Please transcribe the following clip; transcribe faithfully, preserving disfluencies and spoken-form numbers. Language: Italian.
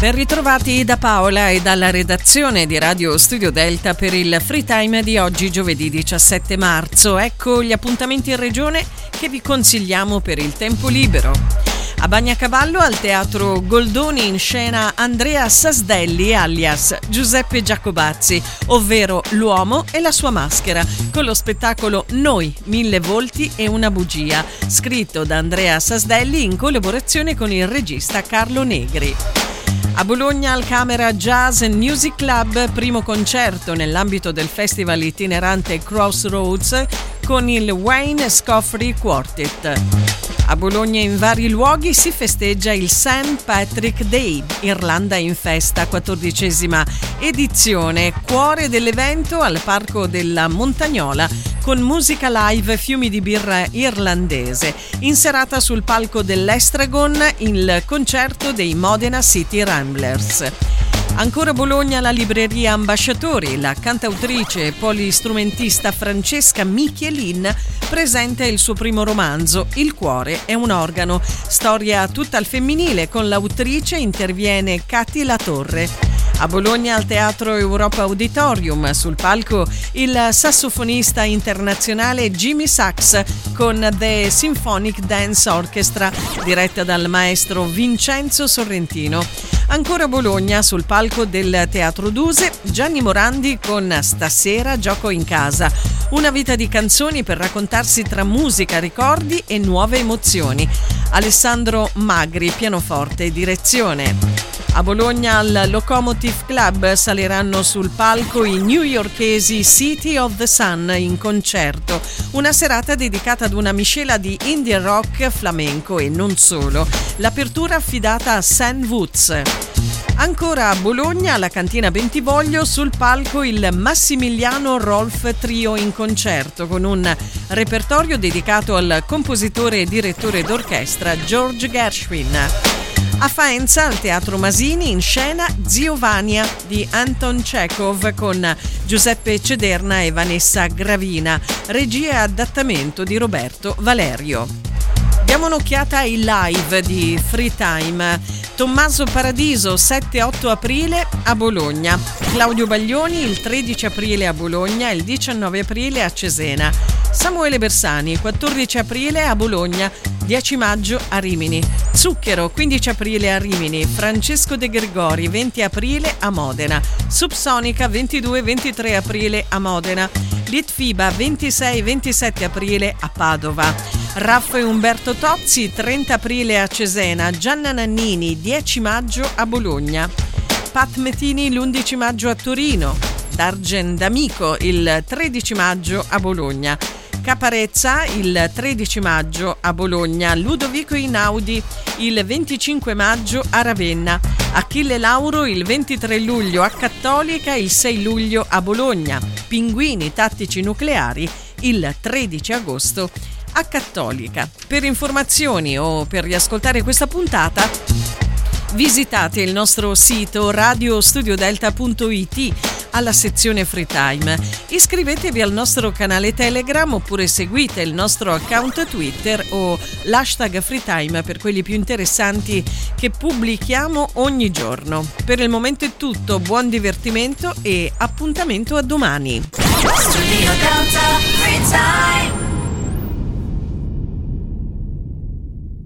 Ben ritrovati da Paola e dalla redazione di Radio Studio Delta per il Free Time di oggi, giovedì diciassette marzo. Ecco gli appuntamenti in regione che vi consigliamo per il tempo libero. A Bagnacavallo, al Teatro Goldoni, in scena Andrea Sasdelli alias Giuseppe Giacobazzi, ovvero L'uomo e la sua maschera, con lo spettacolo Noi, mille volti e una bugia, scritto da Andrea Sasdelli in collaborazione con il regista Carlo Negri. A Bologna, al Camera Jazz and Music Club, primo concerto nell'ambito del festival itinerante Crossroads con il Wayne Scoffrey Quartet. A Bologna, in vari luoghi, si festeggia il Saint Patrick Day, Irlanda in festa, quattordicesima edizione, cuore dell'evento al Parco della Montagnola, con musica live, fiumi di birra irlandese. In serata sul palco dell'Estragon, il concerto dei Modena City Ramblers. Ancora a Bologna, la libreria Ambasciatori, la cantautrice e polistrumentista Francesca Michelin presenta il suo primo romanzo, Il cuore è un organo, storia tutta al femminile, con l'autrice interviene Cati Latorre. A Bologna, al Teatro Europa Auditorium, sul palco il sassofonista internazionale Jimmy Sachs con The Symphonic Dance Orchestra, diretta dal maestro Vincenzo Sorrentino. Ancora a Bologna, sul palco del Teatro Duse, Gianni Morandi con Stasera gioco in casa, una vita di canzoni per raccontarsi tra musica, ricordi e nuove emozioni. Alessandro Magri, pianoforte e direzione. A Bologna, al Locomotive Club, saliranno sul palco i newyorkesi City of the Sun in concerto, una serata dedicata ad una miscela di indie rock, flamenco e non solo. L'apertura affidata a Sam Woods. Ancora a Bologna, alla Cantina Bentivoglio, sul palco il Massimiliano Rolf Trio in concerto, con un repertorio dedicato al compositore e direttore d'orchestra George Gershwin. A Faenza, al Teatro Masini, in scena Zio Vania di Anton Chekhov con Giuseppe Cederna e Vanessa Gravina, regia e adattamento di Roberto Valerio. Diamo un'occhiata ai live di Free Time. Tommaso Paradiso, sette otto aprile a Bologna. Claudio Baglioni il tredici aprile a Bologna e il diciannove aprile a Cesena. Samuele Bersani, quattordici aprile a Bologna, dieci maggio a Rimini. Zucchero, quindici aprile a Rimini. Francesco De Gregori, venti aprile a Modena. Subsonica, ventidue ventitré aprile a Modena. Litfiba, ventisei ventisette aprile a Padova. Raffa e Umberto Tozzi, trenta aprile a Cesena. Gianna Nannini, dieci maggio a Bologna. Pat Metini, l'undici maggio a Torino. Dargen D'Amico, il tredici maggio a Bologna. Caparezza, il tredici maggio a Bologna. Ludovico Inaudi, il venticinque maggio a Ravenna. Achille Lauro, il ventitré luglio a Cattolica, il sei luglio a Bologna. Pinguini Tattici Nucleari, il tredici agosto a Cattolica. Per informazioni o per riascoltare questa puntata, visitate il nostro sito radio studio delta punto it alla sezione Free Time. Iscrivetevi al nostro canale Telegram oppure seguite il nostro account Twitter o l'hashtag Free Time per quelli più interessanti che pubblichiamo ogni giorno. Per il momento è tutto, buon divertimento e appuntamento a domani. Studio Delta Free Time.